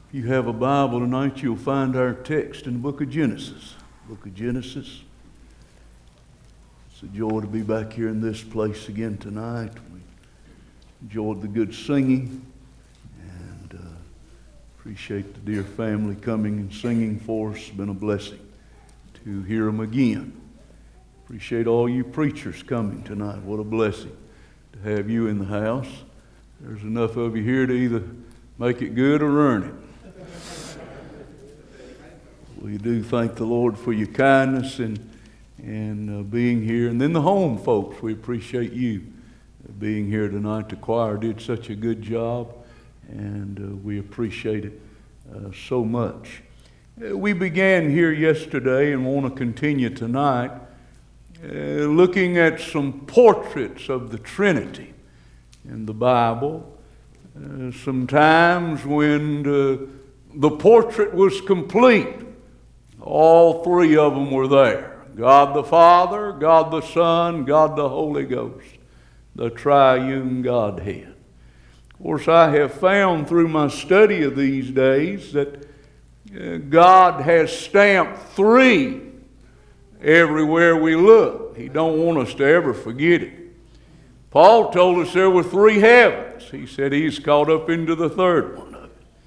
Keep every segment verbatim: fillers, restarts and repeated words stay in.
If you have a Bible tonight, you'll find our text in the book of Genesis. Book of Genesis. It's a joy to be back here in this place again tonight. We enjoyed the good singing and uh, appreciate the dear family coming and singing for us. It's been a blessing to hear them again. Appreciate all you preachers coming tonight. What a blessing to have you in the house. There's enough of you here to either make it good or earn it. We do thank the Lord for your kindness and and uh, being here. And then the home folks, we appreciate you being here tonight. The choir did such a good job, and uh, we appreciate it uh, so much. Uh, we began here yesterday and want to continue tonight uh, looking at some portraits of the Trinity in the Bible. Uh, sometimes when uh, the portrait was complete, all three of them were there. God the Father, God the Son, God the Holy Ghost, the triune Godhead. Of course, I have found through my study of these days that uh, God has stamped three everywhere we look. He don't want us to ever forget it. Paul told us there were three heavens. He said he's caught up into the third one.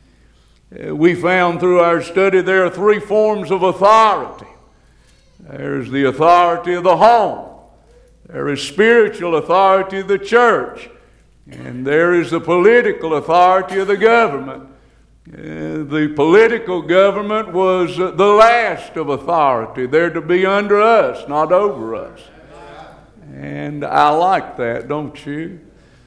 We found through our study there are three forms of authority. There's the authority of the home. There is spiritual authority of the church. And there is the political authority of the government. Uh, the political government was uh, the last of authority. They're to be under us, not over us. And I like that, don't you?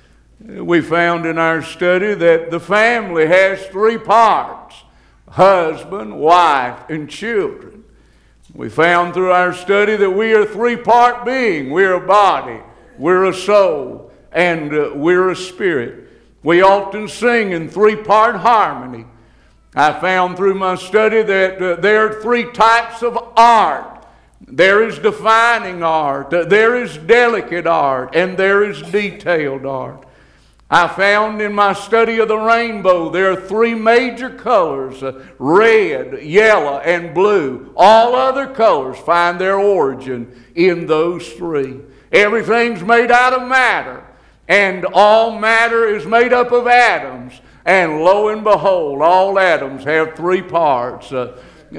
We found in our study that the family has three parts: husband, wife, and children. We found through our study that we are a three-part being. We're a body, we're a soul, and uh, we're a spirit. We often sing in three-part harmony. I found through my study that uh, there are three types of art. There is defining art, there is delicate art, and there is detailed art. I found in my study of the rainbow there are three major colors, uh, red, yellow, and blue. All other colors find their origin in those three. Everything's made out of matter, and all matter is made up of atoms. And lo and behold, all atoms have three parts. Uh,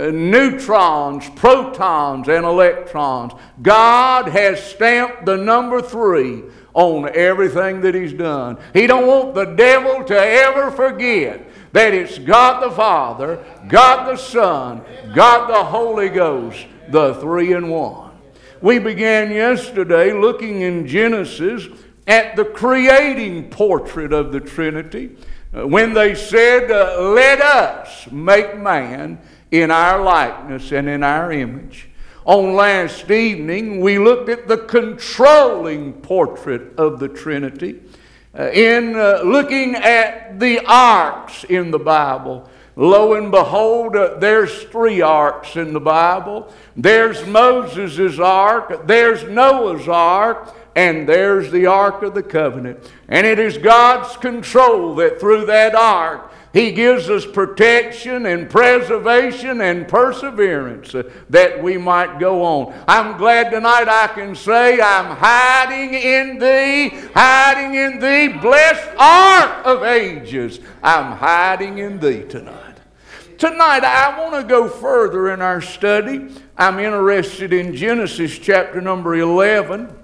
neutrons, protons, and electrons. God has stamped the number three on everything that He's done. He don't want the devil to ever forget that it's God the Father, God the Son, God the Holy Ghost, the three in one. We began yesterday looking in Genesis at the creating portrait of the Trinity when they said, uh, let us make man in our likeness and in our image. On last evening, we looked at the controlling portrait of the Trinity uh, in uh, looking at the arks in the Bible. Lo and behold, uh, there's three arks in the Bible. There's Moses' ark, there's Noah's ark, and there's the Ark of the Covenant. And it is God's control that through that ark, He gives us protection and preservation and perseverance uh, that we might go on. I'm glad tonight I can say I'm hiding in Thee, hiding in Thee, blessed Ark of ages. I'm hiding in Thee tonight. Tonight I want to go further in our study. I'm interested in Genesis chapter number eleven.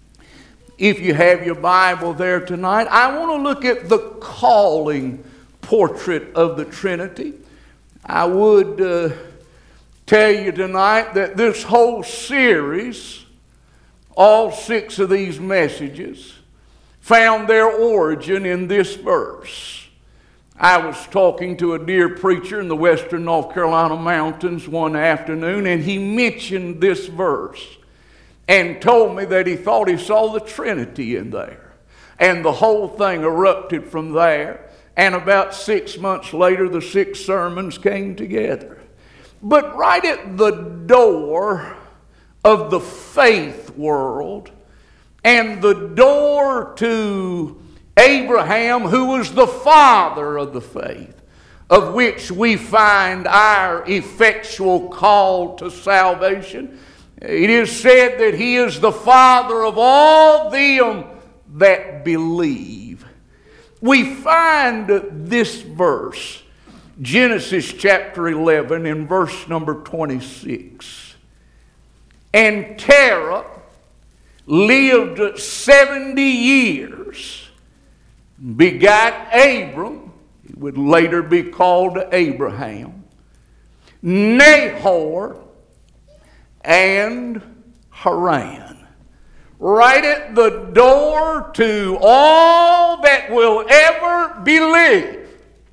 If you have your Bible there tonight, I want to look at the calling portrait of the Trinity. I would uh, tell you tonight that this whole series, all six of these messages, found their origin in this verse. I was talking to a dear preacher in the western North Carolina mountains one afternoon, and he mentioned this verse and told me that he thought he saw the Trinity in there. And the whole thing erupted from there. And about six months later, the six sermons came together. But right at the door of the faith world and the door to Abraham, who was the father of the faith, of which we find our effectual call to salvation. It is said that He is the Father of all them that believe. We find this verse, Genesis chapter eleven, in verse number twenty-six. And Terah lived seventy years, begat Abram, he would later be called Abraham, Nahor, and Haran. Right at the door to all that will ever believe,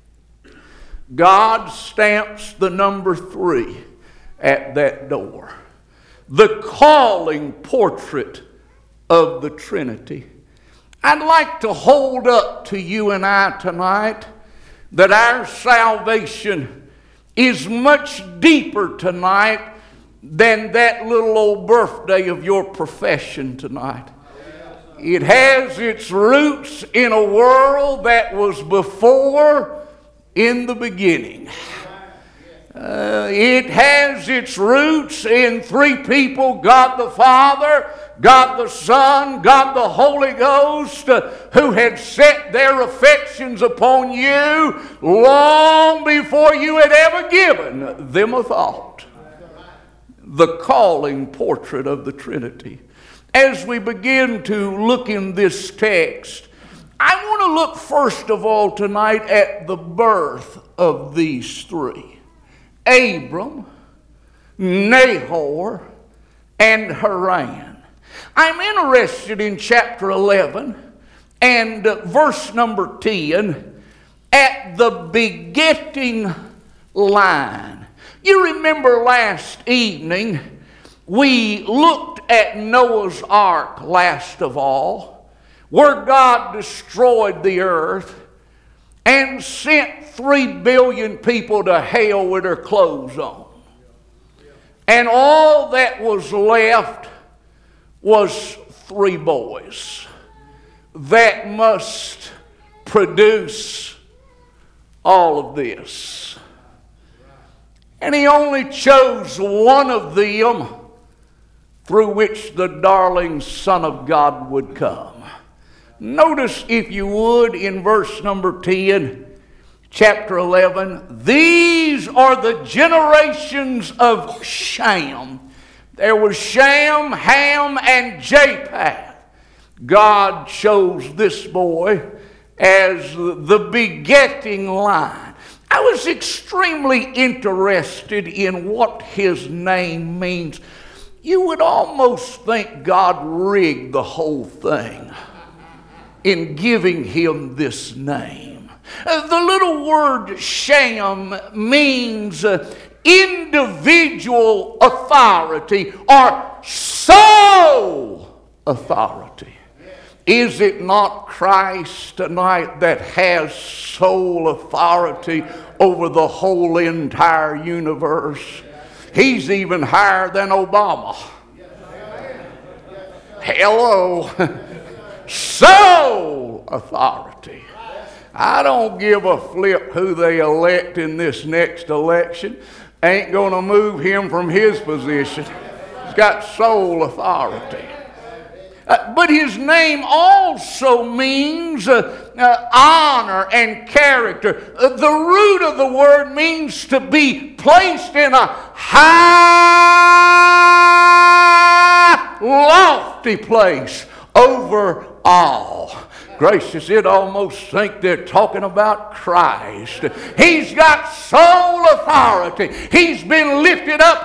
God stamps the number three at that door. The calling portrait of the Trinity. I'd like to hold up to you and I tonight that our salvation is much deeper tonight than that little old birthday of your profession tonight. It has its roots in a world that was before in the beginning. Uh, it has its roots in three people, God the Father, God the Son, God the Holy Ghost, uh, who had set their affections upon you long before you had ever given them a thought. The calling portrait of the Trinity. As we begin to look in this text, I want to look first of all tonight at the birth of these three. Abram, Nahor, and Haran. I'm interested in chapter eleven and verse number ten at the begetting line. You remember last evening we looked at Noah's Ark last of all, where God destroyed the earth and sent three billion people to hell with their clothes on. And all that was left was three boys that must produce all of this. And He only chose one of them through which the darling Son of God would come. Notice, if you would, in verse number ten, chapter eleven, these are the generations of Shem. There was Shem, Ham, and Japheth. God chose this boy as the begetting line. I was extremely interested in what his name means. You would almost think God rigged the whole thing in giving him this name. Uh, the little word Shem means uh, individual authority or sole authority. Is it not Christ tonight that has sole authority over the whole entire universe? He's even higher than Obama. Hello. Sole authority. I don't give a flip who they elect in this next election. Ain't going to move him from his position. He's got sole authority. Uh, but his name also means uh, uh, honor and character. Uh, the root of the word means to be placed in a high, lofty place over all. Gracious, it almost think they're talking about Christ. He's got sole authority. He's been lifted up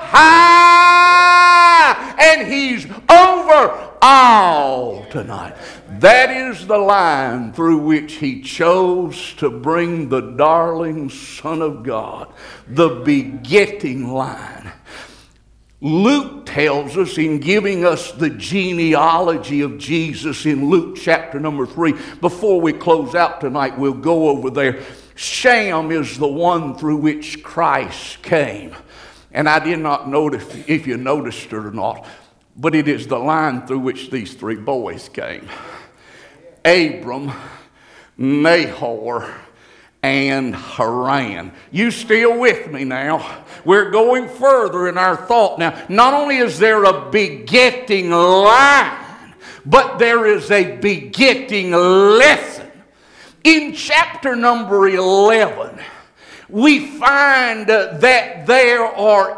high, and He's over all tonight. That is the line through which He chose to bring the darling Son of God, the begetting line. Luke tells us, in giving us the genealogy of Jesus in Luke chapter number three, before we close out tonight, we'll go over there. Shem is the one through which Christ came. And I did not know if, if you noticed it or not, but it is the line through which these three boys came. Abram, Nahor, and Haran. You still with me now? We're going further in our thought now. Not only is there a begetting line, but there is a begetting lesson. In chapter number eleven, we find uh, that there are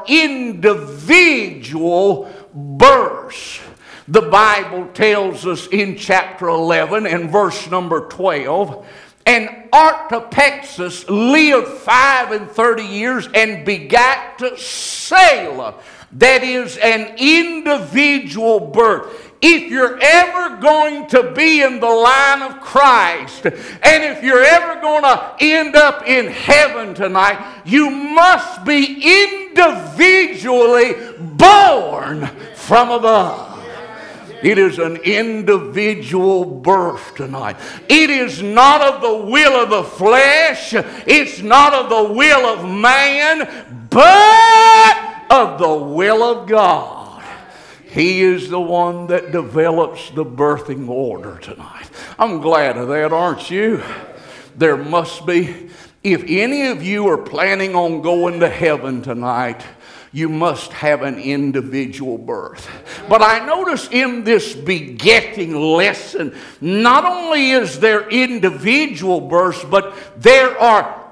individual births. The Bible tells us in chapter eleven and verse number twelve, and Artaxerxes lived five and thirty years and begat Selah. That is an individual birth. If you're ever going to be in the line of Christ, and if you're ever going to end up in heaven tonight, you must be individually born from above. It is an individual birth tonight. It is not of the will of the flesh. It's not of the will of man, but of the will of God. He is the one that develops the birthing order tonight. I'm glad of that, aren't you? There must be, if any of you are planning on going to heaven tonight, you must have an individual birth. But I notice in this begetting lesson, not only is there individual births, but there are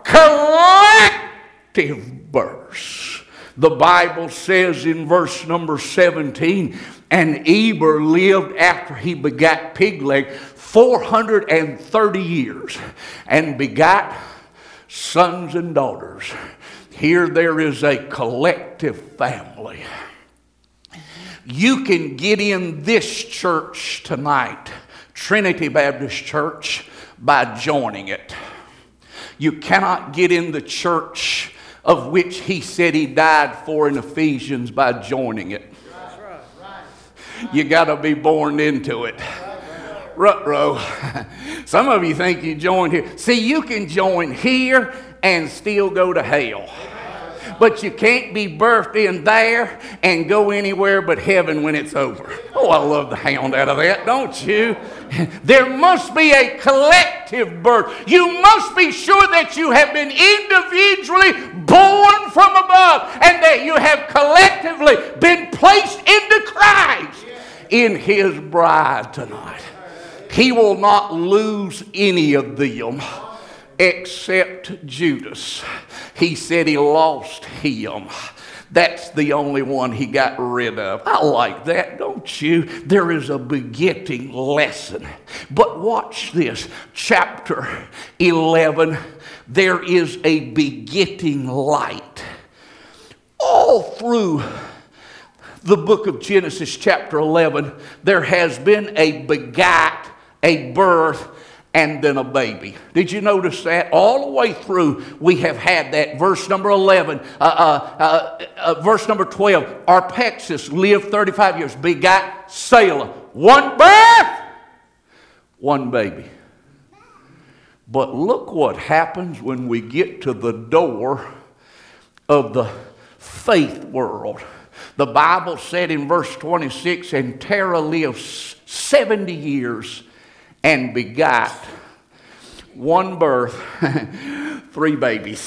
collective births. The Bible says in verse number seventeen, and Eber lived after he begat Pigleg four hundred thirty years and begat sons and daughters. Here there is a collective family. You can get in this church tonight, Trinity Baptist Church, by joining it. You cannot get in the church of which he said he died for in Ephesians by joining it. You got to be born into it. Rut-row. Some of you think you joined here. See, you can join here and still go to hell. But you can't be birthed in there and go anywhere but heaven when it's over. Oh, I love the hound out of that, don't you? There must be a collective birth. You must be sure that you have been individually born from above and that you have collectively been placed into Christ in His bride tonight. He will not lose any of them except Judas. He said he lost him. That's the only one he got rid of. I like that, don't you? There is a begetting lesson. But watch this. Chapter eleven, there is a begetting light. All through the book of Genesis chapter eleven, there has been a begat, a birth, and then a baby. Did you notice that? All the way through, we have had that. Verse number eleven, uh, uh, uh, uh, verse number twelve, Artaxerxes lived thirty-five years, begat Selah. One birth, one baby. But look what happens when we get to the door of the faith world. The Bible said in verse twenty-six, and Terah lived seventy years and begot one birth, three babies.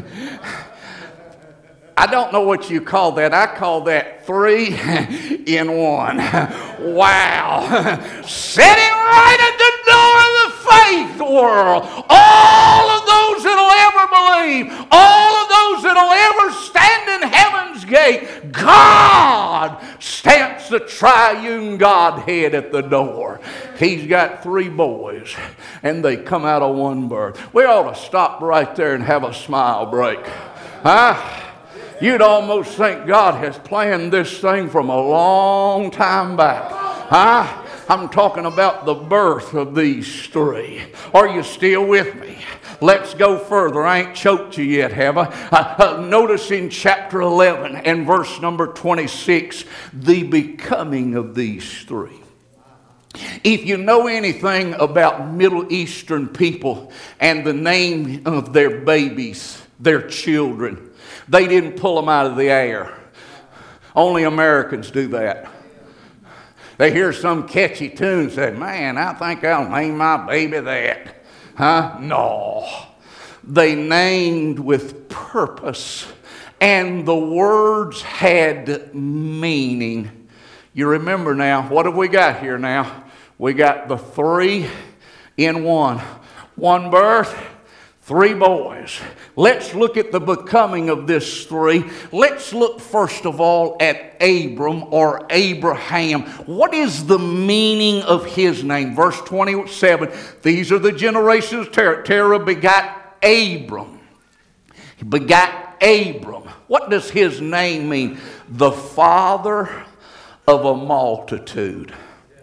I don't know what you call that. I call that three in one. Wow. Sitting right at the door of the faith world. All of those that will ever believe, all of those that will ever stand in heaven's gate, God stamps the triune Godhead at the door. He's got three boys, and they come out of one birth. We ought to stop right there and have a smile break. Huh? You'd almost think God has planned this thing from a long time back. Huh? I'm talking about the birth of these three. Are you still with me? Let's go further. I ain't choked you yet, have I? Uh, uh, notice in chapter eleven and verse number twenty-six, the becoming of these three. If you know anything about Middle Eastern people and the name of their babies, their children, they didn't pull them out of the air. Only Americans do that. They hear some catchy tune and say, man, I think I'll name my baby that. Huh? No. they named with purpose, and the words had meaning. You remember now, what have we got here now? We got the three in one. One birth, three boys. Let's look at the becoming of this three. Let's look first of all at Abram or Abraham. What is the meaning of his name? Verse twenty-seven, these are the generations of Terah. Terah begot Abram. He begot Abram. What does his name mean? The father of a multitude.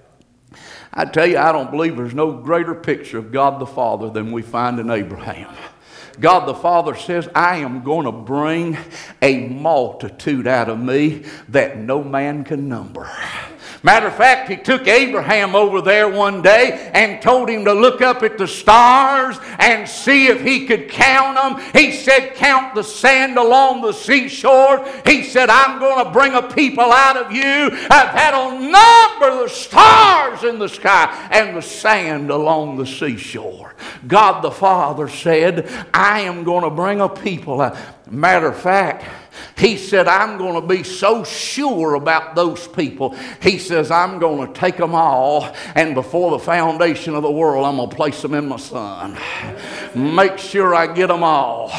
I tell you, I don't believe there's no greater picture of God the Father than we find in Abraham. God the Father says, I am going to bring a multitude out of me that no man can number. Matter of fact, he took Abraham over there one day and told him to look up at the stars and see if he could count them. He said, count the sand along the seashore. He said, I'm going to bring a people out of you that'll number the stars in the sky and the sand along the seashore. God the Father said, I am going to bring a people out. Matter of fact, he said, I'm going to be so sure about those people. He says, I'm going to take them all, and before the foundation of the world, I'm going to place them in my Son. Make sure I get them all.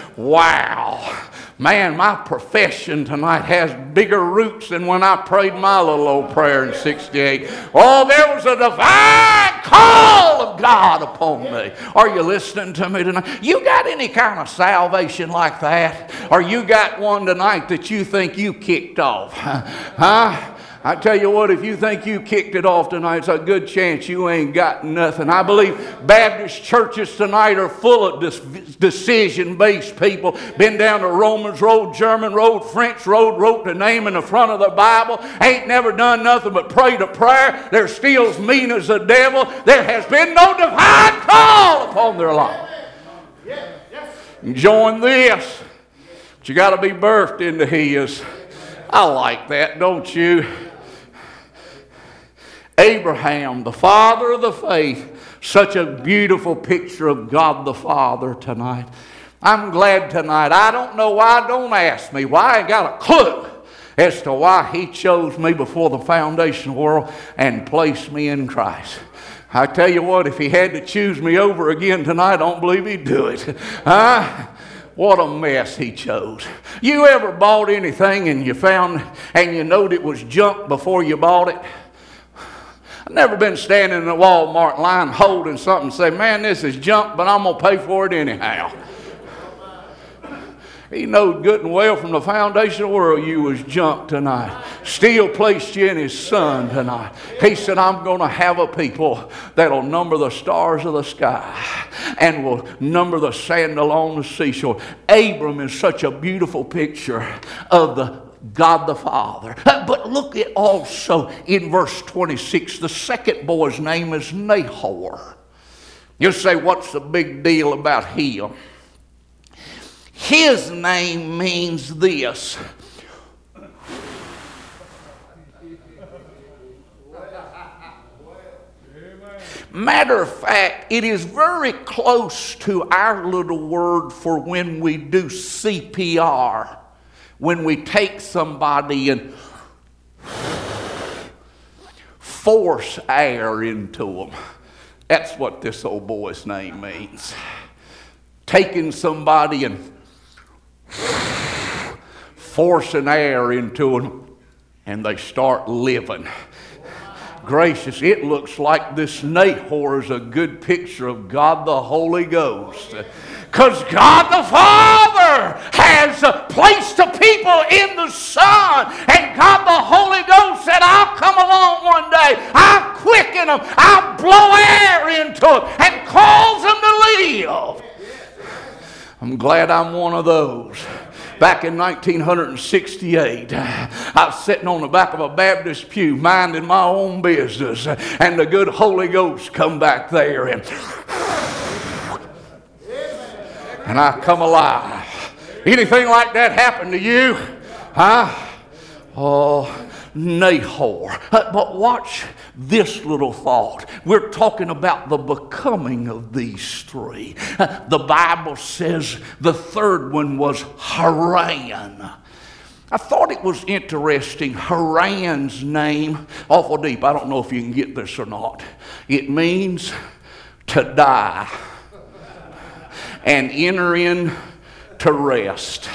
Wow. Man, my profession tonight has bigger roots than when I prayed my little old prayer in sixty-eight. Oh, there was a divine call of God upon me. Are you listening to me tonight? You got any kind of salvation like that? Or you got one tonight that you think you kicked off? Huh? I tell you what, if you think you kicked it off tonight, it's a good chance you ain't got nothing. I believe Baptist churches tonight are full of decision-based people. Been down to Romans Road, German Road, French Road, wrote the name in the front of the Bible, ain't never done nothing but prayed a prayer. They're still as mean as the devil. There has been no divine call upon their life. Join this. But you got to be birthed into His. I like that, don't you? Abraham, the father of the faith, such a beautiful picture of God the Father tonight. I'm glad tonight. I don't know why. Don't ask me why. I ain't got a clue as to why He chose me before the foundation of the world and placed me in Christ. I tell you what, if He had to choose me over again tonight, I don't believe He'd do it. Huh? What a mess He chose. You ever bought anything and you found and you knowed it was junk before you bought it? I've never been standing in the Walmart line holding something and say, man, this is junk, but I'm going to pay for it anyhow. He knowed good and well from the foundation of the world you was junk tonight. Still placed you in His Son tonight. He said, I'm going to have a people that'll number the stars of the sky and will number the sand along the seashore. Abram is such a beautiful picture of the God the Father. But look at also in verse twenty-six, the second boy's name is Nahor. You say, what's the big deal about him? His name means this. Matter of fact, it is very close to our little word for when we do C P R. When we take somebody and force air into them. That's what this old boy's name means. Taking somebody and forcing air into them, and they start living. Gracious, it looks like this Nahor is a good picture of God the Holy Ghost. Because God the Father has placed the people in the Son. And God the Holy Ghost said, I'll come along one day. I'll quicken them. I'll blow air into them and cause them to live. I'm glad I'm one of those. Back in nineteen sixty-eight, I was sitting on the back of a Baptist pew minding my own business. And the good Holy Ghost come back there and... and I come alive. Anything like that happen to you? Huh? Oh, Nahor. Uh, but watch this little thought. We're talking about the becoming of these three. Uh, the Bible says the third one was Haran. I thought it was interesting. Haran's name, awful deep. I don't know if you can get this or not. It means to die and enter in to rest.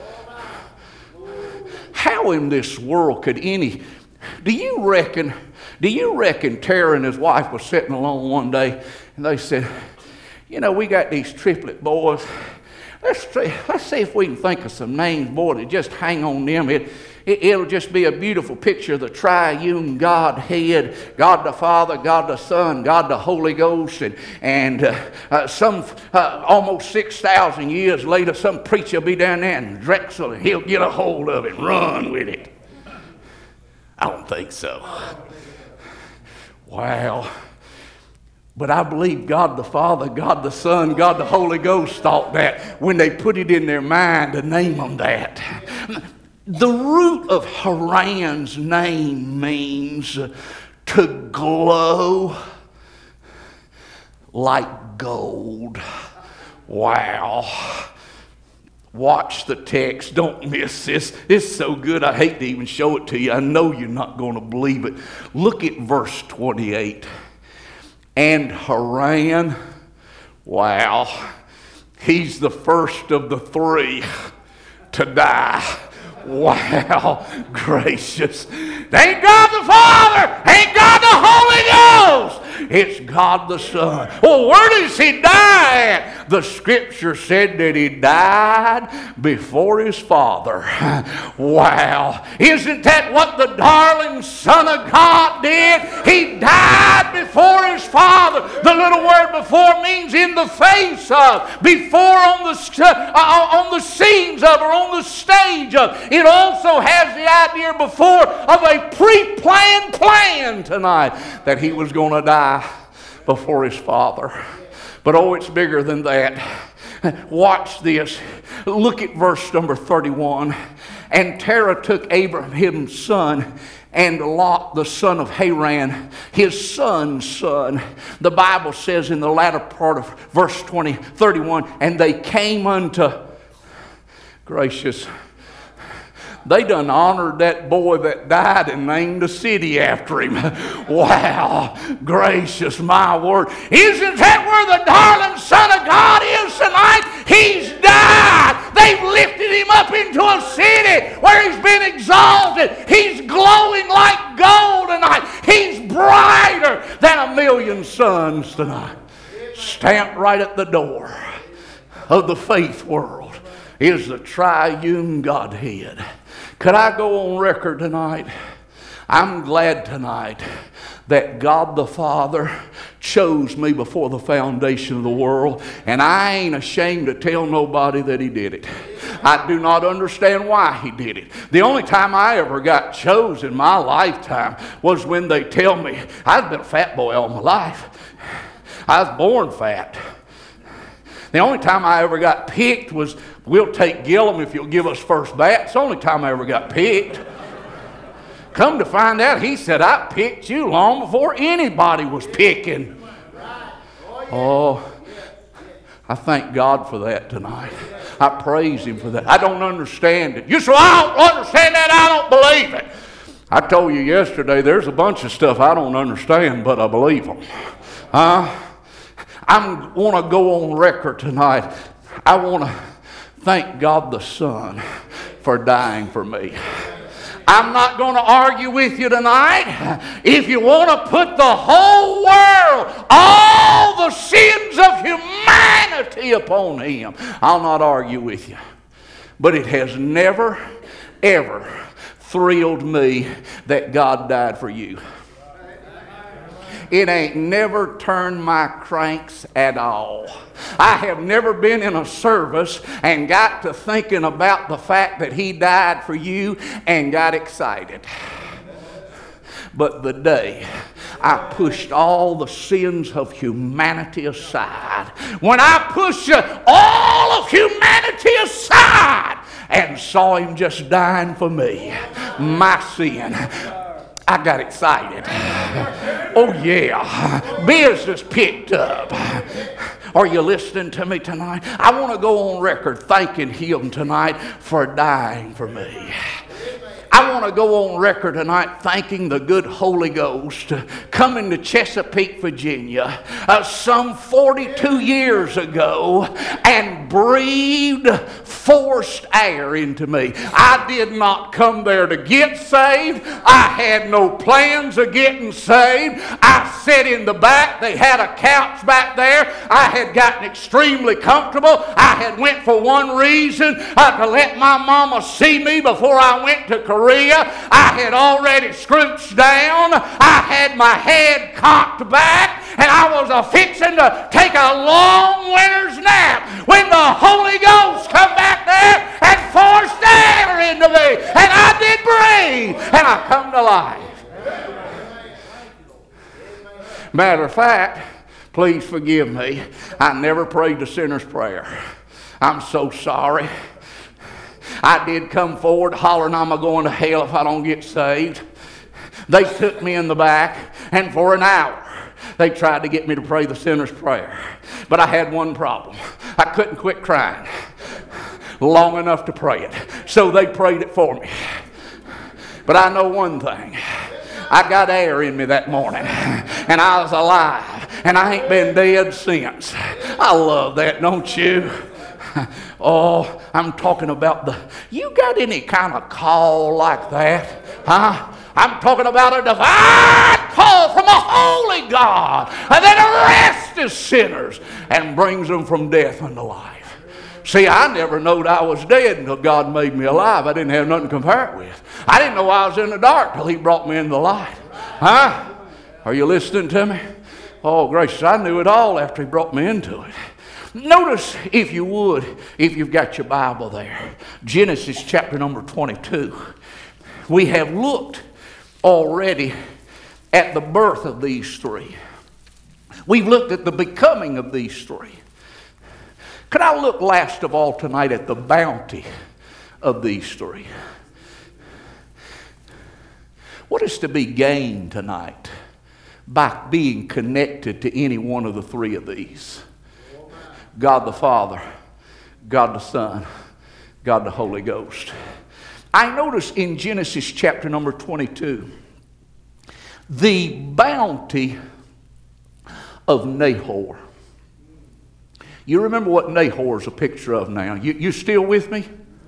How in this world could any, do you reckon, do you reckon Tara and his wife was sitting alone one day and they said, you know, we got these triplet boys. Let's, try, let's see if we can think of some names, boy, to just hang on them. It, it, it'll just be a beautiful picture of the triune Godhead, God the Father, God the Son, God the Holy Ghost. And, and uh, uh, some uh, almost six thousand years later, some preacher will be down there in Drexel and he'll get a hold of it and run with it. I don't think so. Wow. But I believe God the Father, God the Son, God the Holy Ghost thought that when they put it in their mind to name them that. The root of Haran's name means to glow like gold. Wow. Watch the text. Don't miss this. It's so good I hate to even show it to you. I know you're not going to believe it. Look at verse twenty-eight. And Haran, wow, he's the first of the three to die. Wow, gracious. It ain't God the Father, ain't God the Holy Ghost. It's God the Son. Well, where does he die at? The scripture said that he died before his father. Wow. Isn't that what the darling Son of God did? He died before his father. The little word before means in the face of, before on the, uh, on the scenes of, or on the stage of. It also has the idea before of a pre-planned plan tonight that he was going to die before his father. But oh, it's bigger than that. Watch this. Look at verse number thirty-one. And Terah took Abraham's son and Lot, the son of Haran, his son's son. The Bible says in the latter part of verse twenty, thirty-one, and they came unto, gracious, they done honored that boy that died and named a city after him. Wow, gracious, my word. Isn't that where the darling Son of God is tonight? He's died. They've lifted him up into a city where he's been exalted. He's glowing like gold tonight. He's brighter than a million suns tonight. Stamped right at the door of the faith world is the triune Godhead. Could I go on record tonight? I'm glad tonight that God the Father chose me before the foundation of the world, and I ain't ashamed to tell nobody that he did it. I do not understand why he did it. The only time I ever got chose in my lifetime was when they tell me, I've been a fat boy all my life. I was born fat. The only time I ever got picked was, we'll take Gillum if you'll give us first bat. It's the only time I ever got picked. Come to find out, he said, I picked you long before anybody was picking. Oh, I thank God for that tonight. I praise him for that. I don't understand it. You say, I don't understand that, I don't believe it. I told you yesterday, there's a bunch of stuff I don't understand, but I believe them. Huh? I want to go on record tonight. I want to thank God the Son for dying for me. I'm not going to argue with you tonight. If you want to put the whole world, all the sins of humanity upon him, I'll not argue with you. But it has never, ever thrilled me that God died for you. It ain't never turned my cranks at all. I have never been in a service and got to thinking about the fact that he died for you and got excited. But the day I pushed all the sins of humanity aside, when I pushed all of humanity aside and saw him just dying for me, my sin. I got excited. Oh yeah, business picked up. Are you listening to me tonight? I want to go on record thanking Him tonight for dying for me. I want to go on record tonight thanking the good Holy Ghost coming to Chesapeake, Virginia, uh, some forty-two years ago and breathed forced air into me. I did not come there to get saved. I had no plans of getting saved. I sat in the back. They had a couch back there. I had gotten extremely comfortable. I had went for one reason, uh, to let my mama see me before I went to Korea. I had already scrooched down. I had my head cocked back, and I was a fixing to take a long winter's nap when the Holy Ghost come back there and forced air into me, and I did breathe, and I come to life. Matter of fact, please forgive me, I never prayed the sinner's prayer. I'm so sorry. I did come forward hollering I'm going to hell if I don't get saved. They took me in the back, and for an hour they tried to get me to pray the sinner's prayer. But I had one problem. I couldn't quit crying long enough to pray it. So they prayed it for me. But I know one thing. I got air in me that morning, and I was alive, and I ain't been dead since. I love that, don't you? Oh, I'm talking about the, you got any kind of call like that? Huh? I'm talking about a divine call from a holy God that arrests sinners and brings them from death unto life. See, I never knowed I was dead until God made me alive. I didn't have nothing to compare it with. I didn't know I was in the dark till He brought me into the light. Huh? Are you listening to me? Oh, gracious, I knew it all after He brought me into it. Notice, if you would, if you've got your Bible there, Genesis chapter number twenty-two. We have looked already at the birth of these three. We've looked at the becoming of these three. Could I look last of all tonight at the bounty of these three? What is to be gained tonight by being connected to any one of the three of these? God the Father, God the Son, God the Holy Ghost. I notice in Genesis chapter number twenty-two, the bounty of Nahor. You remember what Nahor is a picture of now. You, you still with me?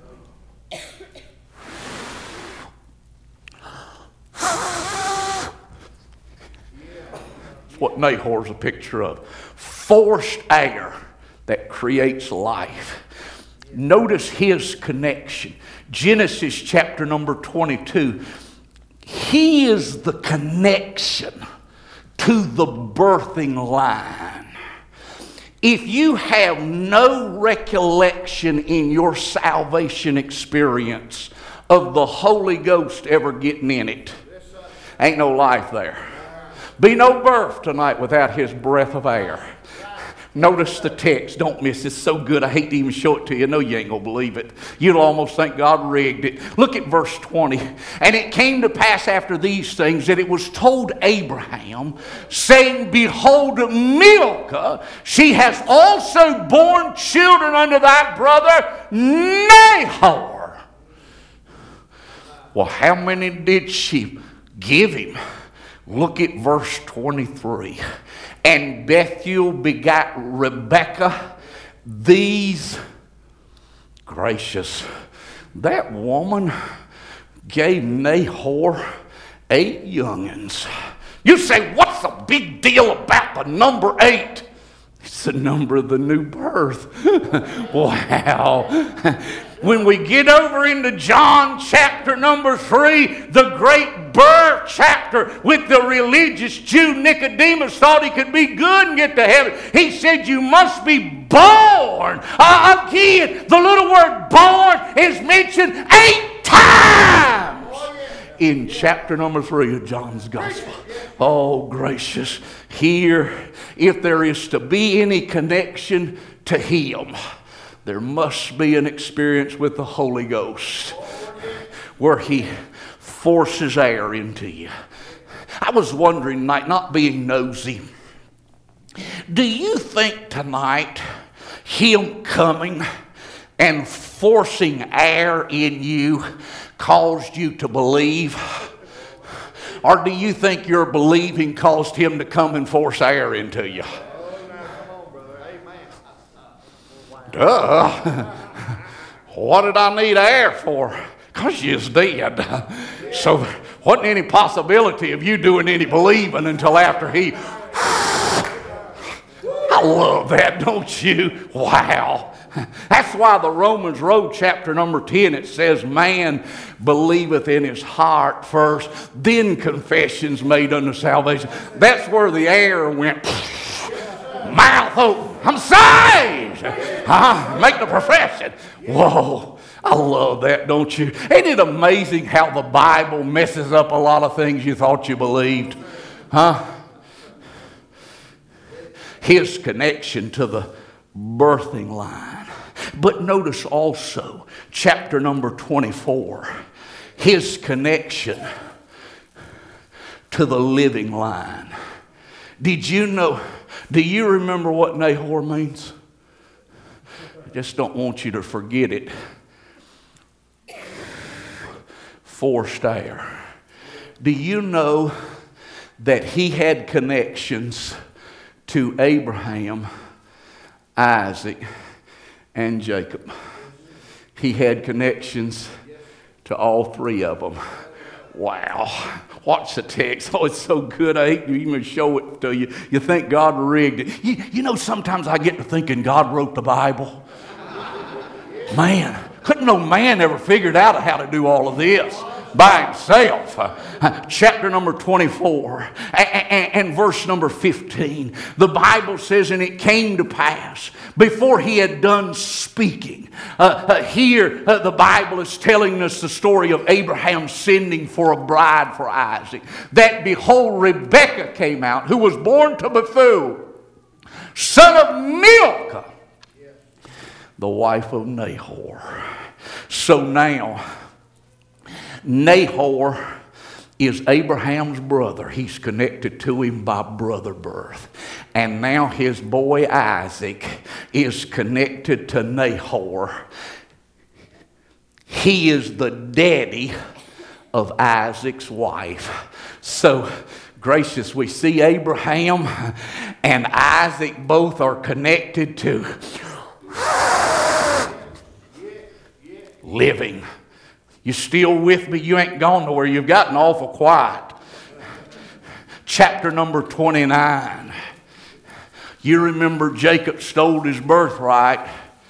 That's what Nahor is a picture of. Forced air that creates life. Notice his connection. Genesis chapter number twenty-two. He is the connection to the birthing line. If you have no recollection in your salvation experience of the Holy Ghost ever getting in it, ain't no life there. Be no birth tonight without His breath of air. Notice the text. Don't miss it. It's so good I hate to even show it to you. No, you ain't going to believe it. You'll almost think God rigged it. Look at verse twenty. And it came to pass after these things that it was told Abraham, saying, Behold, Milcah, she has also borne children unto thy brother Nahor. Well, how many did she give him? Look at verse twenty-three. And Bethuel begat Rebekah. These, gracious, that woman gave Nahor eight youngins. You say, what's the big deal about the number eight? It's the number of the new birth. Wow. When we get over into John chapter number three, the great birth chapter with the religious Jew, Nicodemus thought he could be good and get to heaven. He said, you must be born uh, again. The little word born is mentioned eight times in chapter number three of John's Gospel. Oh, gracious. Here, if there is to be any connection to Him, there must be an experience with the Holy Ghost where He forces air into you. I was wondering tonight, not being nosy, do you think tonight him coming and forcing air in you caused you to believe? Or do you think your believing caused him to come and force air into you? Duh. What did I need air for? Because you was dead. So there wasn't any possibility of you doing any believing until after he... I love that, don't you? Wow. That's why the Romans Road, chapter number ten, it says, man believeth in his heart first, then confession's made unto salvation. That's where the air went, mouth open. I'm saved. Huh? Make the profession. Whoa. I love that, don't you? Ain't it amazing how the Bible messes up a lot of things you thought you believed? Huh? His connection to the birthing line. But notice also, chapter number twenty-four, his connection to the living line. Did you know, do you remember what Nahor means? I just don't want you to forget it. Forced air. Do you know that he had connections to Abraham, Isaac, and Jacob? He had connections to all three of them. Wow. Watch the text. Oh, it's so good. I hate to even show it to you. You think God rigged it. You, you know, sometimes I get to thinking God wrote the Bible. Man, couldn't no man ever figured out how to do all of this by himself. Uh, chapter number twenty-four and, and, and verse number fifteen. The Bible says, and it came to pass before he had done speaking. Uh, uh, here uh, the Bible is telling us the story of Abraham sending for a bride for Isaac. That behold, Rebekah came out, who was born to Bethuel, son of Milcah, the wife of Nahor. So now, Nahor is Abraham's brother. He's connected to him by brother birth. And now his boy Isaac is connected to Nahor. He is the daddy of Isaac's wife. So, gracious, we see Abraham and Isaac both are connected to living. You still with me? You ain't gone nowhere. You've gotten awful quiet. Chapter number twenty-nine. You remember Jacob stole his birthright.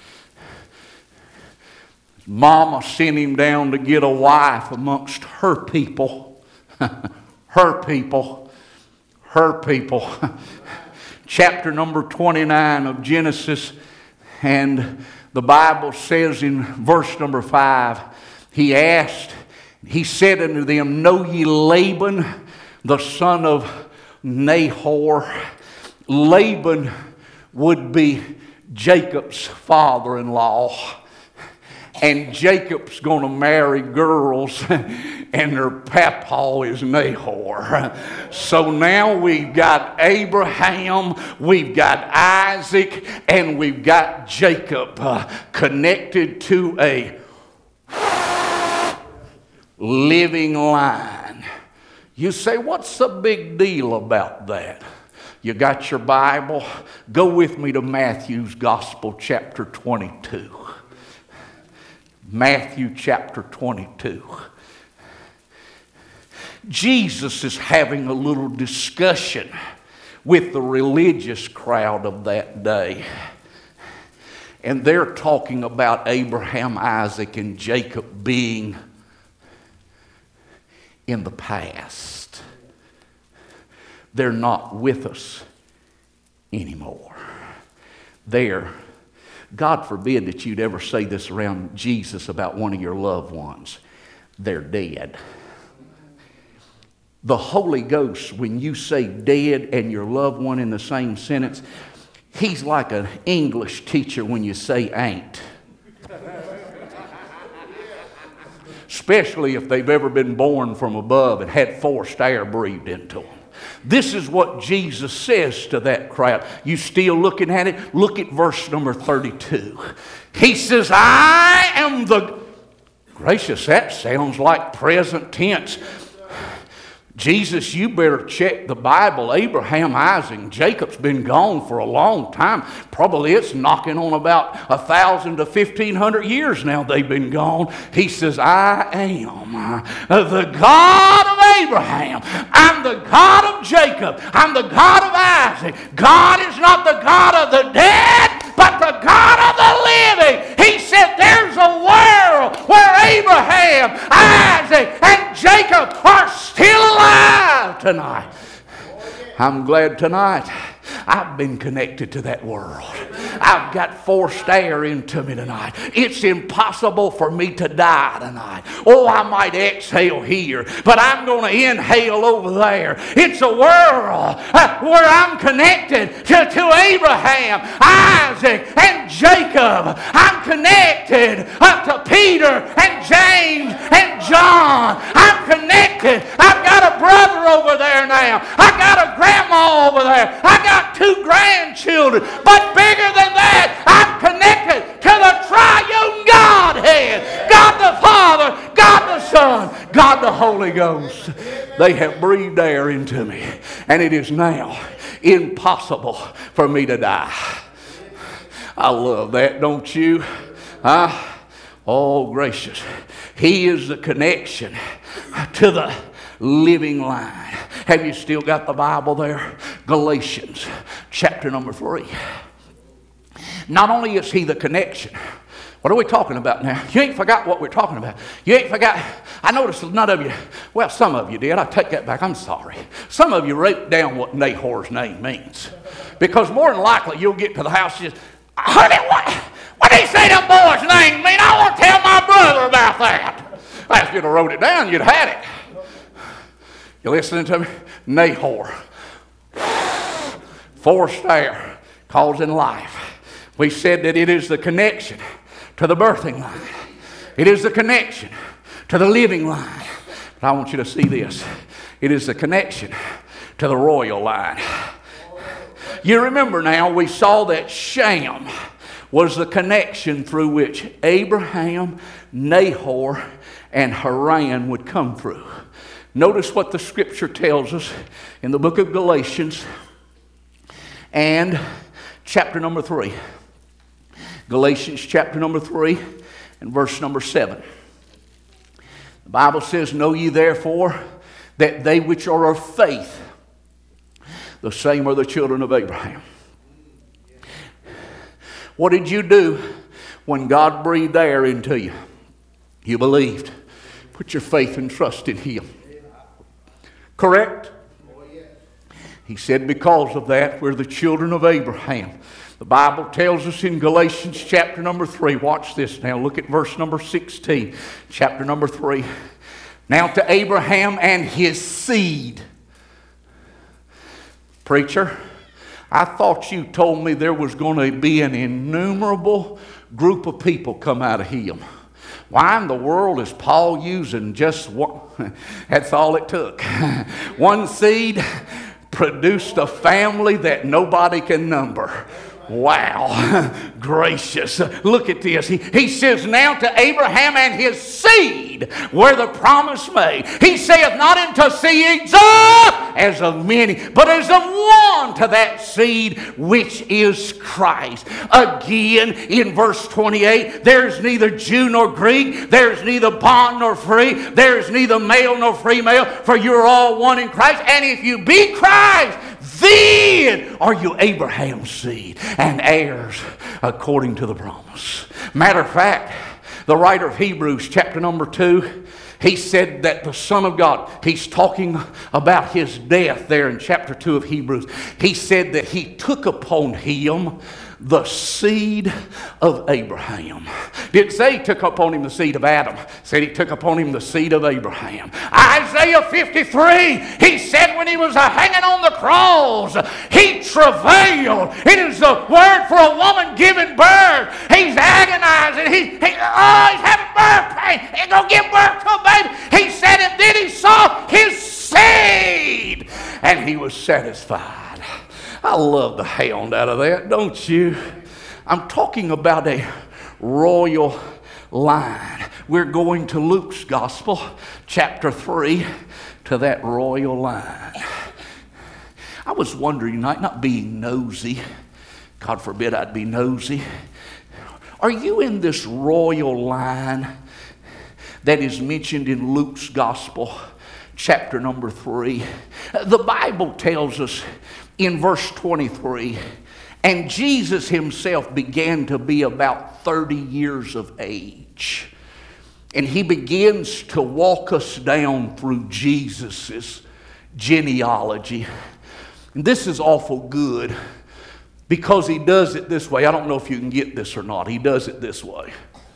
His mama sent him down to get a wife amongst her people. Her people. Her people. Chapter number twenty-nine of Genesis. And the Bible says in verse number five, he asked, he said unto them, know ye Laban, the son of Nahor? Laban would be Jacob's father-in-law. And Jacob's going to marry girls, and their papaw is Nahor. So now we've got Abraham, we've got Isaac, and we've got Jacob uh, connected to a living line. You say, what's the big deal about that? You got your Bible? Go with me to Matthew's Gospel, chapter twenty-two. Matthew chapter twenty-two. Jesus is having a little discussion with the religious crowd of that day. And they're talking about Abraham, Isaac, and Jacob being in the past. They're not with us anymore. They're, God forbid that you'd ever say this around Jesus about one of your loved ones. They're dead. The Holy Ghost, when you say dead and your loved one in the same sentence, he's like an English teacher when you say ain't. especially if they've ever been born from above and had forced air breathed into them. This is what Jesus says to that crowd. You still looking at it? Look at verse number thirty-two. He says, I am the... Gracious, that sounds like present tense. Jesus, you better check the Bible. Abraham, Isaac, and Jacob's been gone for a long time. Probably it's knocking on about a thousand to fifteen hundred years now they've been gone. He says, I am the God of Abraham. I'm the God of Jacob. I'm the God of Isaac. God is not the God of the dead, but the God of the living. He said there's a world where Abraham, Isaac, and Jacob are still alive tonight. I'm glad tonight I've been connected to that world. I've got forced air into me tonight. It's impossible for me to die tonight. Oh, I might exhale here, but I'm going to inhale over there. It's a world uh, where I'm connected to, to Abraham, Isaac, and Jacob. I'm connected uh, to Peter and James and John. I'm connected. I've got a brother over there now. I got a grandma over there. I got two grandchildren. But bigger than that, I'm connected to the triune Godhead. God the Father, God the Son, God the Holy Ghost. They have breathed air into me, and it is now impossible for me to die. I love that, don't you? Huh? Oh, gracious. He is the connection to the living line. Have you still got the Bible there? Galatians chapter number three. Not only is he the connection. What are we talking about now? You ain't forgot what we're talking about. You ain't forgot. I noticed none of you, well, some of you did. I take that back. I'm sorry. Some of you wrote down what Nahor's name means. Because more than likely you'll get to the house and just, honey, what, what did he say that boy's name mean? I want to tell my brother about that. Well, if you'd have wrote it down, you'd have had it. You listening to me? Nahor. Forced air causing life. We said that it is the connection to the birthing line. It is the connection to the living line. But I want you to see this. It is the connection to the royal line. You remember now, we saw that Shem was the connection through which Abraham, Nahor, and Haran would come through. Notice what the scripture tells us in the book of Galatians and chapter number three. Galatians chapter number three and verse number seven. The Bible says, know ye therefore that they which are of faith, the same are the children of Abraham. What did you do when God breathed air into you? You believed. Put your faith and trust in Him. Correct? He said because of that, we're the children of Abraham. The Bible tells us in Galatians chapter number three, watch this now, look at verse number sixteen, chapter number three. Now to Abraham and his seed. Preacher, I thought you told me there was going to be an innumerable group of people come out of him. Why in the world is Paul using just one? That's all it took. One seed produced a family that nobody can number. Wow, gracious. Look at this. He, he says, now to Abraham and his seed were the promise made. He saith not unto seeds uh, as of many, but as of one to that seed which is Christ. Again, in verse twenty-eight, there's neither Jew nor Greek, there's neither bond nor free, there's neither male nor female, for you're all one in Christ. And if you be Christ, then are you Abraham's seed and heirs according to the promise. Matter of fact, the writer of Hebrews chapter number two, he said that the Son of God, he's talking about his death there in chapter two of Hebrews. He said that he took upon him the seed of Abraham. Didn't say he took upon him the seed of Adam. Said he took upon him the seed of Abraham. Isaiah fifty-three, he said when he was hanging on the cross, he travailed. It is the word for a woman giving birth. He's agonizing. He, he, oh, he's having birth pain. He's going to give birth to was satisfied. I love the hound out of that, don't you? I'm talking about a royal line. We're going to Luke's Gospel, chapter three, to that royal line. I was wondering tonight, not being nosy, God forbid I'd be nosy, are you in this royal line that is mentioned in Luke's Gospel, chapter number three? The Bible tells us in verse twenty-three, and Jesus himself began to be about thirty years of age. And he begins to walk us down through Jesus' genealogy. And this is awful good because he does it this way. I don't know if you can get this or not. He does it this way.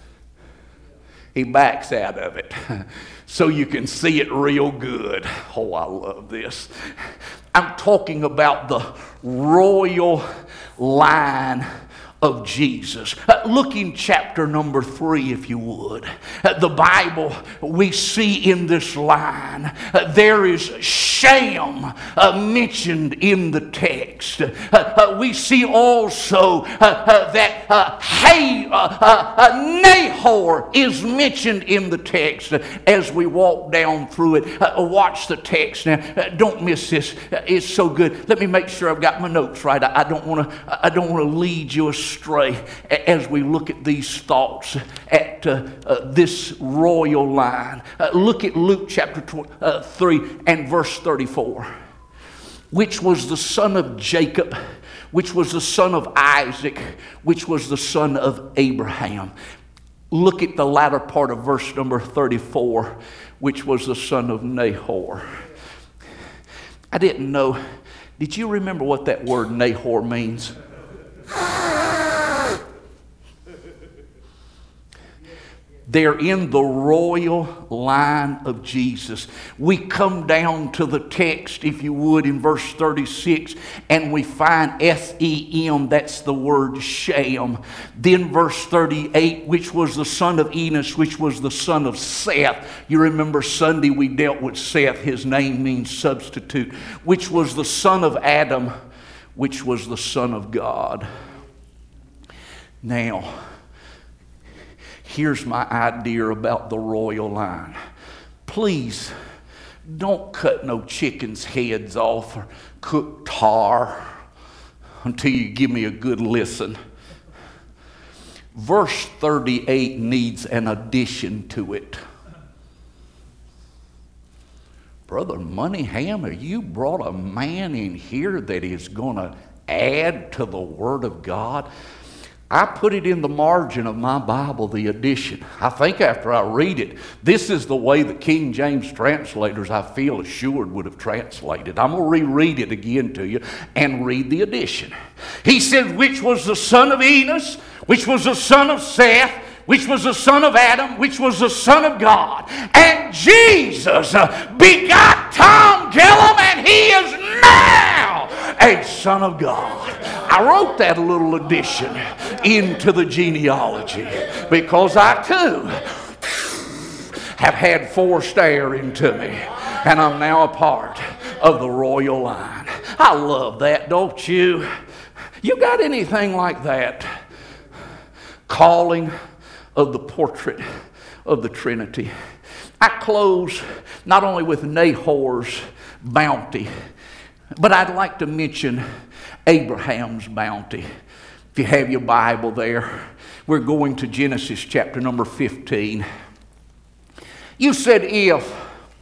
He backs out of it so you can see it real good. Oh, I love this. I'm talking about the royal line of Jesus. Uh, look in chapter number three, if you would. Uh, the Bible, we see in this line, uh, there is Shem uh, mentioned in the text. Uh, uh, we see also uh, uh, that uh, hey, uh, uh, uh, Nahor is mentioned in the text. Uh, as we walk down through it, uh, watch the text. Now, uh, don't miss this. Uh, it's so good. Let me make sure I've got my notes right. I, I don't want to. I don't want to lead you astray. Stray as we look at these thoughts at uh, uh, this royal line. Uh, look at Luke chapter three and verse thirty-four. Which was the son of Jacob, which was the son of Isaac, which was the son of Abraham. Look at the latter part of verse number thirty-four, which was the son of Nahor. I didn't know. Did you remember what that word Nahor means? They're in the royal line of Jesus. We come down to the text, if you would, in verse thirty-six, and we find S E M, that's the word Shem. Then verse thirty-eight, which was the son of Enos, which was the son of Seth. You remember Sunday we dealt with Seth, his name means substitute, which was the son of Adam, which was the son of God. Now, here's my idea about the royal line. Please don't cut no chickens' heads off or cook tar until you give me a good listen. Verse thirty-eight needs an addition to it. Brother Moneyhammer, you brought a man in here that is going to add to the Word of God. I put it in the margin of my Bible, the addition. I think after I read it, this is the way the King James translators, I feel assured, would have translated. I'm going to reread it again to you and read the addition. He said, which was the son of Enos, which was the son of Seth, which was the son of Adam, which was the son of God. And Jesus begot Tom Gillum, and he is now a son of God. I wrote that little addition into the genealogy because I too have had forced air into me, and I'm now a part of the royal line. I love that, don't you? You got anything like that? Calling of the portrait of the Trinity. I close not only with Nahor's bounty, but I'd like to mention Abraham's bounty. If you have your Bible there, we're going to Genesis chapter number fifteen. You said, if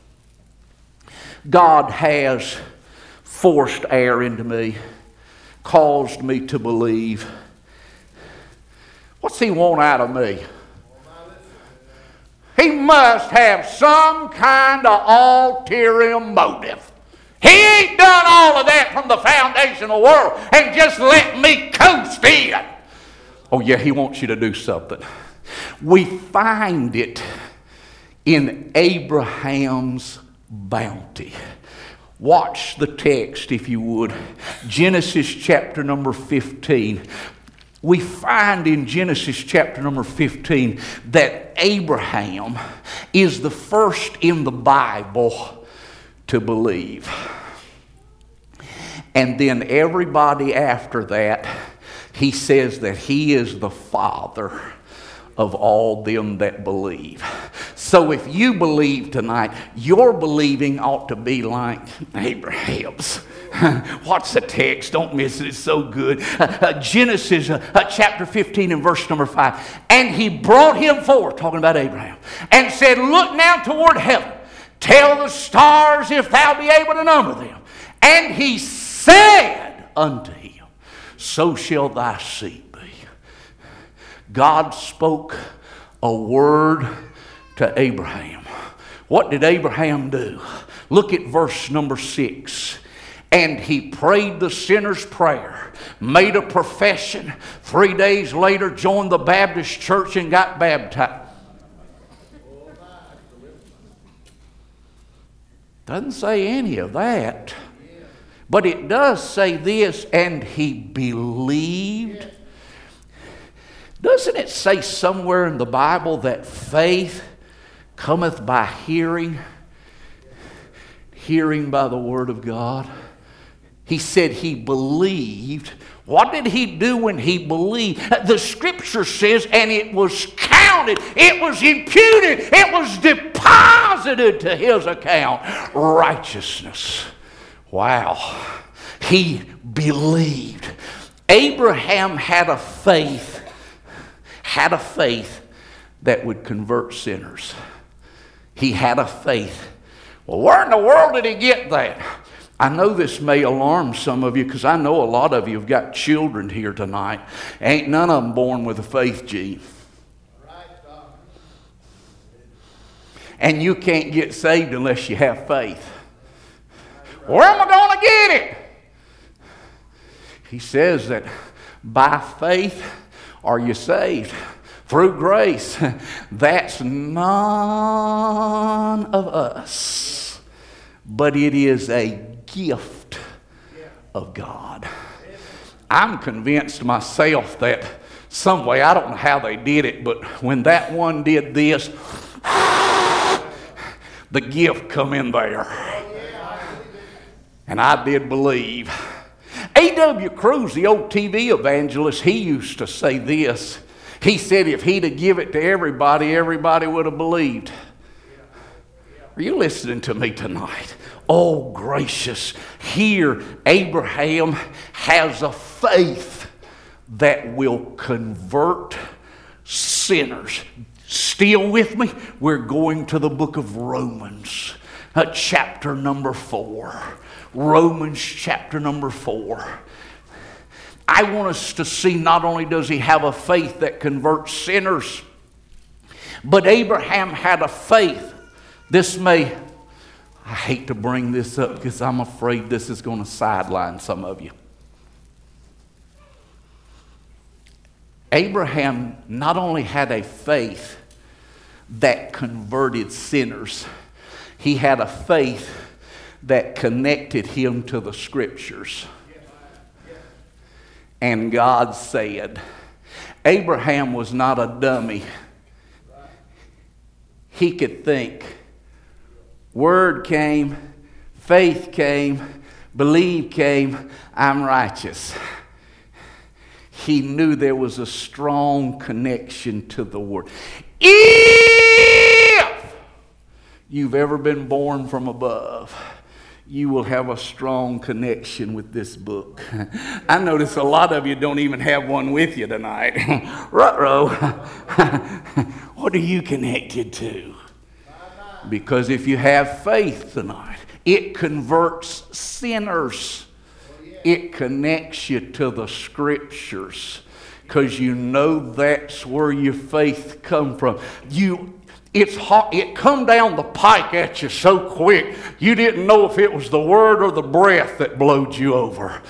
God has forced air into me, caused me to believe, what's he want out of me? He must have some kind of ulterior motive. He ain't done all of that from the foundation of the world and just let me coast in. Oh yeah, he wants you to do something. We find it in Abraham's bounty. Watch the text, if you would. Genesis chapter number fifteen. We find in Genesis chapter number fifteen that Abraham is the first in the Bible to believe. And then everybody after that, he says that he is the father of all them that believe. So if you believe tonight, your believing ought to be like Abraham's. What's the text? Don't miss it. It's so good. Uh, uh, Genesis uh, uh, chapter fifteen and verse number five. And he brought him forth, talking about Abraham, and said, look now toward heaven. Tell the stars if thou be able to number them. And he said unto him, so shall thy seed be. God spoke a word to Abraham. What did Abraham do? Look at verse number six. And he prayed the sinner's prayer, made a profession. Three days later, joined the Baptist church and got baptized. Doesn't say any of that. But it does say this, and he believed. Doesn't it say somewhere in the Bible that faith cometh by hearing, hearing by the word of God? He said he believed. What did he do when he believed? The scripture says, and it was counted, it was imputed, it was deposited to his account. Righteousness. Wow. He believed. Abraham had a faith, had a faith that would convert sinners. He had a faith. Well, where in the world did he get that? I know this may alarm some of you because I know a lot of you have got children here tonight. Ain't none of them born with a faith gene. And you can't get saved unless you have faith. Where am I going to get it? He says that by faith are you saved. Through grace. That's none of us. But it is a gift of God. I'm convinced myself that some way, I don't know how they did it, but when that one did this, the gift come in there. And I did believe. A W Cruz, the old T V evangelist, he used to say this. He said if he'd have given it to everybody, everybody would have believed. Are you listening to me tonight? Oh, gracious. Here, Abraham has a faith that will convert sinners. Still with me? We're going to the book of Romans, uh, chapter number four. Romans chapter number four. I want us to see not only does he have a faith that converts sinners, but Abraham had a faith. This may, I hate to bring this up because I'm afraid this is going to sideline some of you. Abraham not only had a faith that converted sinners, he had a faith that connected him to the scriptures. And God said, Abraham was not a dummy. He could think. Word came, faith came, believe came, I'm righteous. He knew there was a strong connection to the word. If you've ever been born from above, you will have a strong connection with this book. I notice a lot of you don't even have one with you tonight. Ruh-roh. What are you connected to? Because if you have faith tonight, it converts sinners. It connects you to the scriptures. Because you know that's where your faith come from. You It's hot. It come down the pike at you so quick, you didn't know if it was the word or the breath that blowed you over.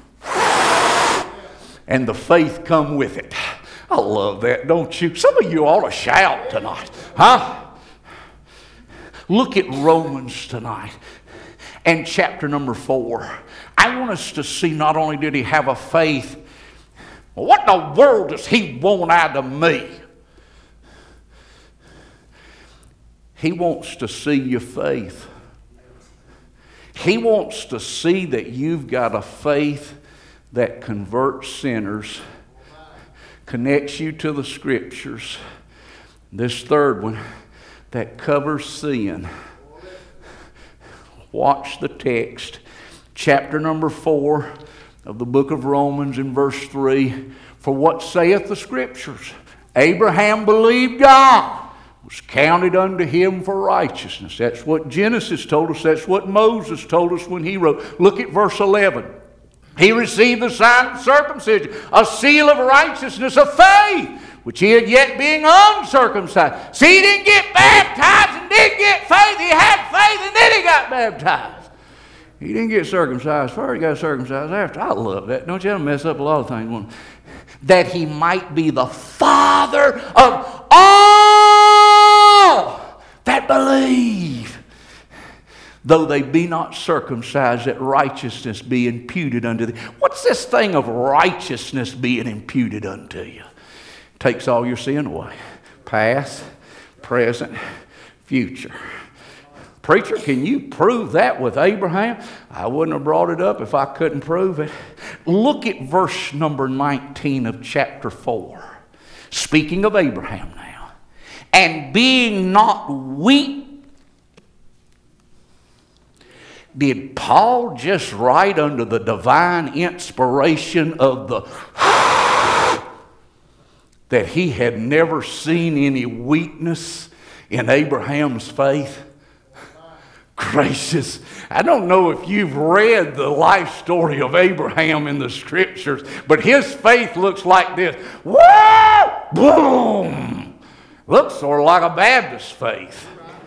And the faith come with it. I love that, don't you? Some of you ought to shout tonight. Huh? Look at Romans tonight and chapter number four. I want us to see not only did he have a faith, what in the world does he want out of me? He wants to see your faith. He wants to see that you've got a faith that converts sinners, connects you to the Scriptures. This third one, that covers sin. Watch the text. Chapter number four of the book of Romans in verse three. For what saith the Scriptures? Abraham believed God, was counted unto him for righteousness. That's what Genesis told us. That's what Moses told us when he wrote. Look at verse eleven. He received the sign of circumcision, a seal of righteousness of faith, which he had yet being uncircumcised. See, he didn't get baptized and didn't get faith. He had faith and then he got baptized. He didn't get circumcised first, he got circumcised after. I love that. Don't you ever mess up a lot of things? That he might be the father of all that believe, though they be not circumcised, that righteousness be imputed unto thee. What's this thing of righteousness being imputed unto you? Takes all your sin away. Past, present, future. Preacher, can you prove that with Abraham? I wouldn't have brought it up if I couldn't prove it. Look at verse number nineteen of chapter four. Speaking of Abraham now. And being not weak. Did Paul just write under the divine inspiration of the that he had never seen any weakness in Abraham's faith? Gracious. I don't know if you've read the life story of Abraham in the Scriptures, but his faith looks like this. Whoa! Boom! Looks sort of like a Baptist faith.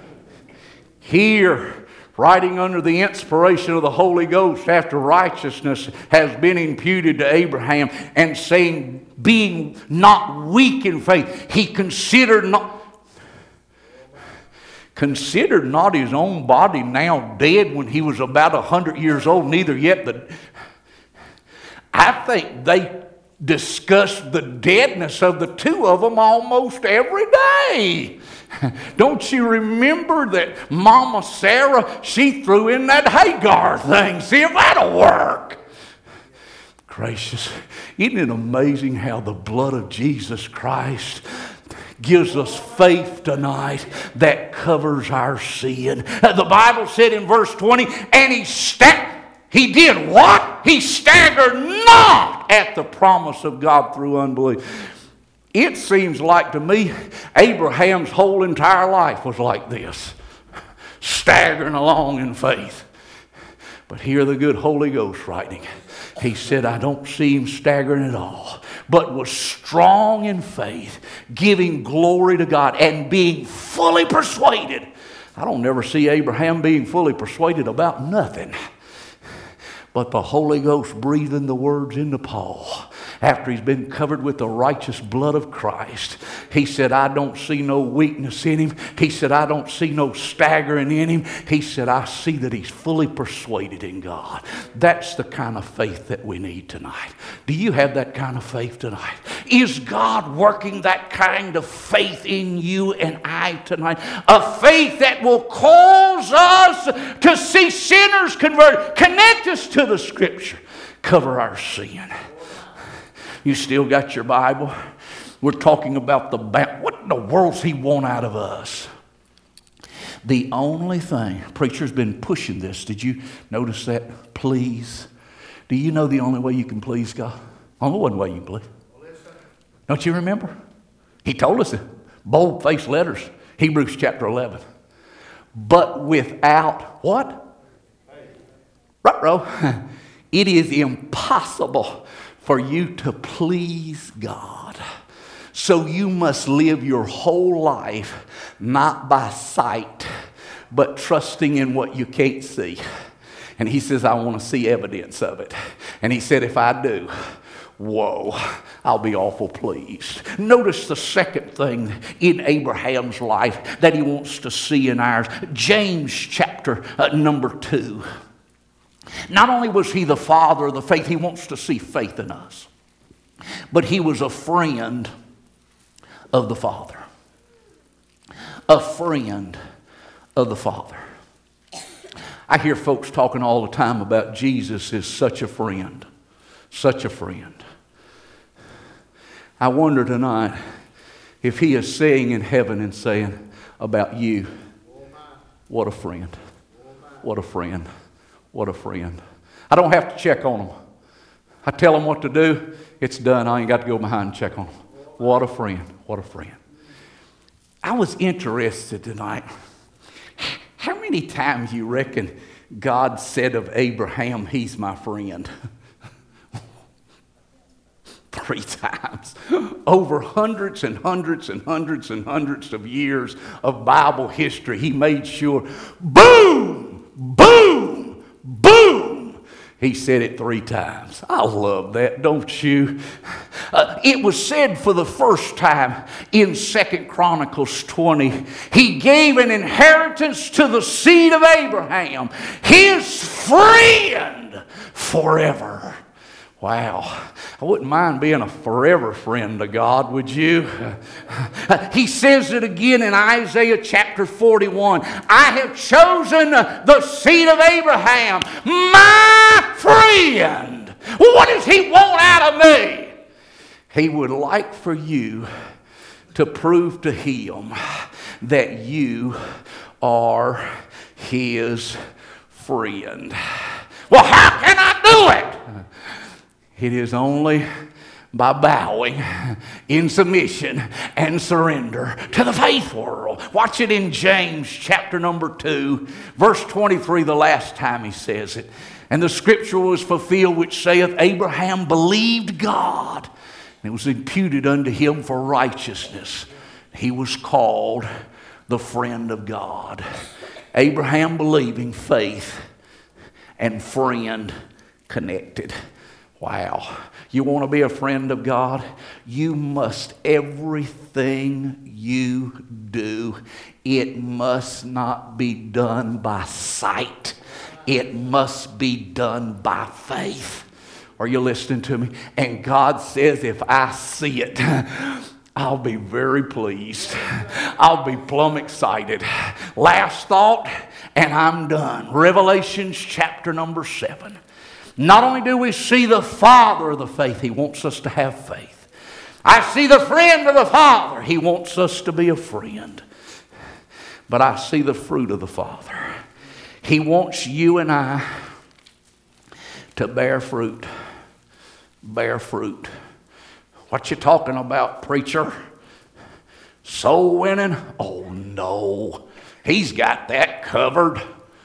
Here, writing under the inspiration of the Holy Ghost after righteousness has been imputed to Abraham, and saying, being not weak in faith, he considered not considered not his own body now dead when he was about a hundred years old, neither yet the... I think they discussed the deadness of the two of them almost every day. Don't you remember that Mama Sarah, she threw in that Hagar thing. See if that'll work. Gracious. Isn't it amazing how the blood of Jesus Christ gives us faith tonight that covers our sin? The Bible said in verse twenty, and he sta- he did what? He staggered not at the promise of God through unbelief. It seems like to me Abraham's whole entire life was like this, staggering along in faith. But here the good Holy Ghost writing, he said, I don't see him staggering at all, but was strong in faith, giving glory to God and being fully persuaded. I don't never see Abraham being fully persuaded about nothing. But the Holy Ghost breathing the words into Paul after he's been covered with the righteous blood of Christ. He said, I don't see no weakness in him. He said, I don't see no staggering in him. He said, I see that he's fully persuaded in God. That's the kind of faith that we need tonight. Do you have that kind of faith tonight? Is God working that kind of faith in you and I tonight? A faith that will cause us to see sinners converted, connect us to the Scripture, cover our sin. You still got your Bible? We're talking about the ba- what in the world's he want out of us? The only thing, preacher's been pushing this. Did you notice that? Please. Do you know the only way you can please God? Only one way you can please. Don't you remember? He told us it. Bold-faced letters. Hebrews chapter eleven. But without what? Right, bro. It is impossible for you to please God. So you must live your whole life not by sight, but trusting in what you can't see. And he says, I want to see evidence of it. And he said, if I do, whoa, I'll be awful pleased. Notice the second thing in Abraham's life that he wants to see in ours. James chapter uh, number two. Not only was he the father of the faith, he wants to see faith in us. But he was a friend of the Father. A friend of the Father. I hear folks talking all the time about Jesus as such a friend. Such a friend. I wonder tonight if he is saying in heaven and saying about you, what a friend. What a friend. What a friend. I don't have to check on them. I tell them what to do. It's done. I ain't got to go behind and check on them. What a friend. What a friend. I was interested tonight. How many times you reckon God said of Abraham, he's my friend? Three times. Over hundreds and hundreds and hundreds and hundreds of years of Bible history, he made sure, boom, boom, boom. He said it three times. I love that, don't you? Uh, it was said for the first time in Second Chronicles twenty, he gave an inheritance to the seed of Abraham, his friend forever. Wow. I wouldn't mind being a forever friend to God, would you? He says it again in Isaiah chapter forty-one. I have chosen the seed of Abraham, my friend. What does he want out of me? He would like for you to prove to him that you are his friend. Well, how can I do it? It is only by bowing in submission and surrender to the faith world. Watch it in James chapter number two, verse twenty-three, the last time he says it. And the scripture was fulfilled which saith, Abraham believed God, and it was imputed unto him for righteousness. He was called the friend of God. Abraham believing, faith, and friend connected. Wow. You want to be a friend of God? You must, everything you do, it must not be done by sight. It must be done by faith. Are you listening to me? And God says, if I see it, I'll be very pleased. I'll be plumb excited. Last thought, and I'm done. Revelations chapter number seven. Not only do we see the Father of the faith, he wants us to have faith. I see the friend of the Father. He wants us to be a friend. But I see the fruit of the Father. He wants you and I to bear fruit. Bear fruit. What you talking about, preacher? Soul winning? Oh, no. He's got that covered.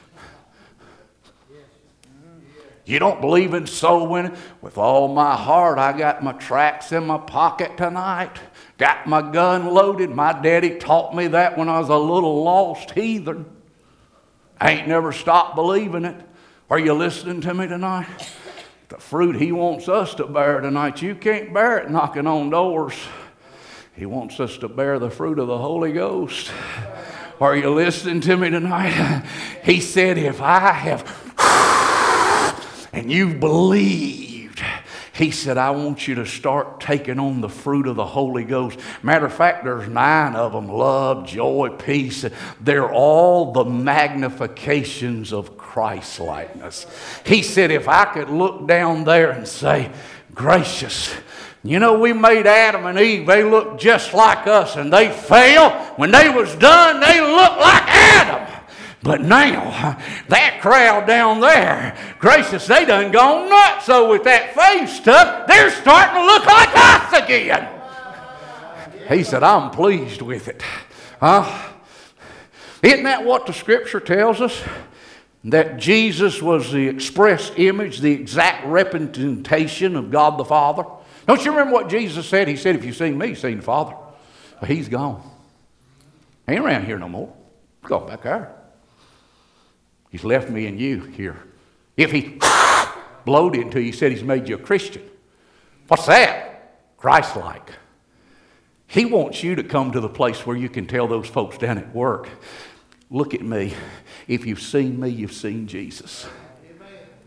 You don't believe in soul winning? With all my heart, I got my tracts in my pocket tonight. Got my gun loaded. My daddy taught me that when I was a little lost heathen. I ain't never stopped believing it. Are you listening to me tonight? The fruit he wants us to bear tonight, you can't bear it knocking on doors. He wants us to bear the fruit of the Holy Ghost. Are you listening to me tonight? He said, if I have... and you've believed, he said, I want you to start taking on the fruit of the Holy Ghost. Matter of fact, there's nine of them. Love, joy, peace. They're all the magnifications of Christ-likeness. He said, if I could look down there and say, gracious, you know, we made Adam and Eve. They looked just like us, and they failed. When they was done, they looked like Adam. But now, that crowd down there, gracious, they done gone nuts. So with that face stuff, they're starting to look like us again. He said, I'm pleased with it. Huh? Isn't that what the scripture tells us? That Jesus was the express image, the exact representation of God the Father. Don't you remember what Jesus said? He said, if you've seen me, you've seen the Father. Well, he's gone. He ain't around here no more. He's gone back there. He's left me and you here. If he blowed into you, he said he's made you a Christian. What's that? Christ-like. He wants you to come to the place where you can tell those folks down at work, look at me. If you've seen me, you've seen Jesus.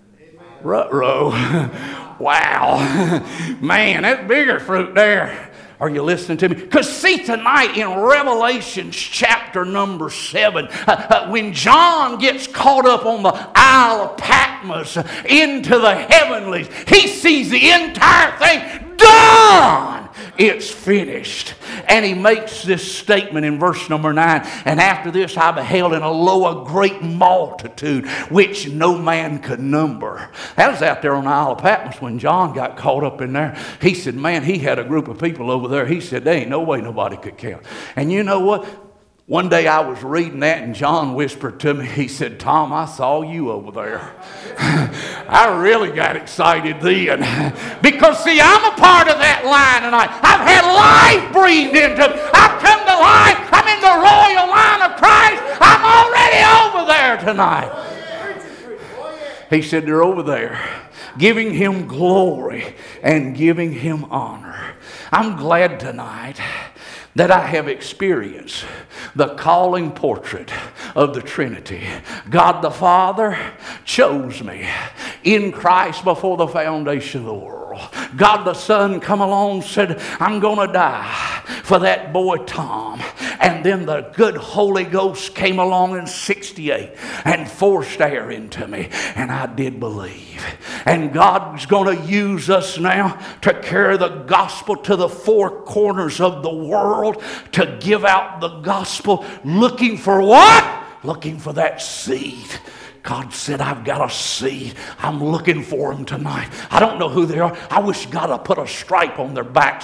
Ruh-roh. Wow. Man, that's bigger fruit there. Are you listening to me? Because see, tonight in Revelation chapter number seven, uh, uh, when John gets caught up on the Isle of Patmos uh, into the heavenlies, he sees the entire thing done. It's finished. And he makes this statement in verse number nine. And after this I beheld in a low a great multitude, which no man could number. That was out there on the Isle of Patmos when John got caught up in there. He said, man, he had a group of people over there. He said, there ain't no way nobody could count. And you know what? One day I was reading that and John whispered to me, he said, Tom, I saw you over there. I really got excited then. Because see, I'm a part of that line tonight. I've had life breathed into me. I've come to life. I'm in the royal line of Christ. I'm already over there tonight. He said they're over there, giving him glory and giving him honor. I'm glad tonight that I have experienced the calling portrait of the Trinity. God the Father chose me in Christ before the foundation of the world. God the Son come along and said, I'm going to die for that boy Tom. And then the good Holy Ghost came along in sixty-eight and forced air into me. And I did believe. And God's going to use us now to carry the gospel to the four corners of the world, to give out the gospel, looking for what? Looking for that seed. God said, I've got a seed. I'm looking for them tonight. I don't know who they are. I wish God had put a stripe on their backs